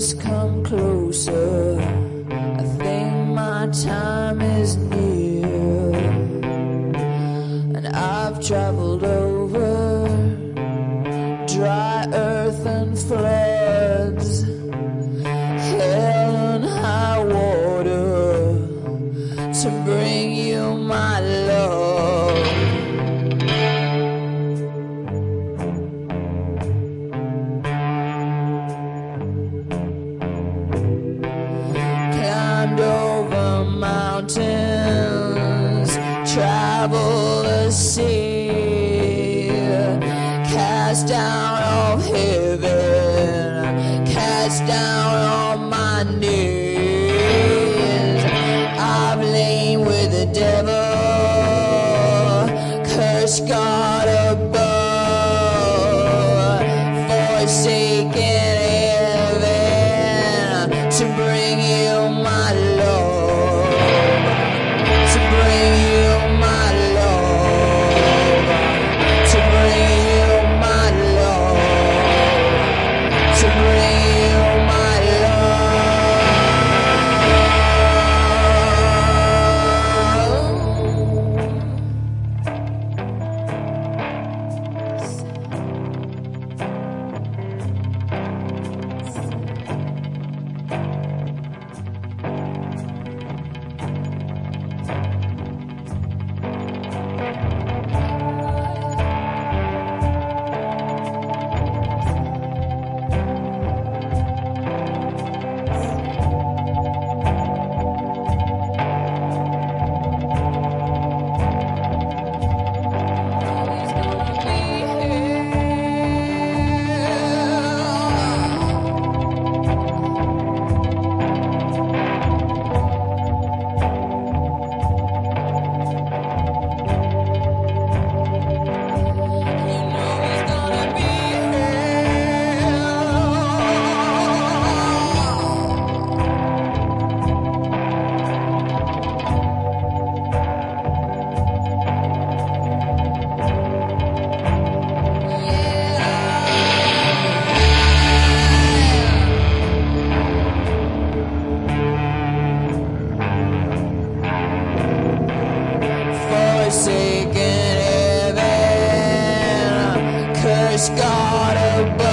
just come closer. I think my time is near, and I've traveled over dry earth and floods, hell and high water, to bring you my love. Climbed over mountains, traveled the sea, cast down of heaven, cast down on my knees. I've lain with the devil, cursed God above, forsaken heaven, to bring you my love, to bring you my love, to bring you my love, to bring you my forsaken heaven, cursed God above.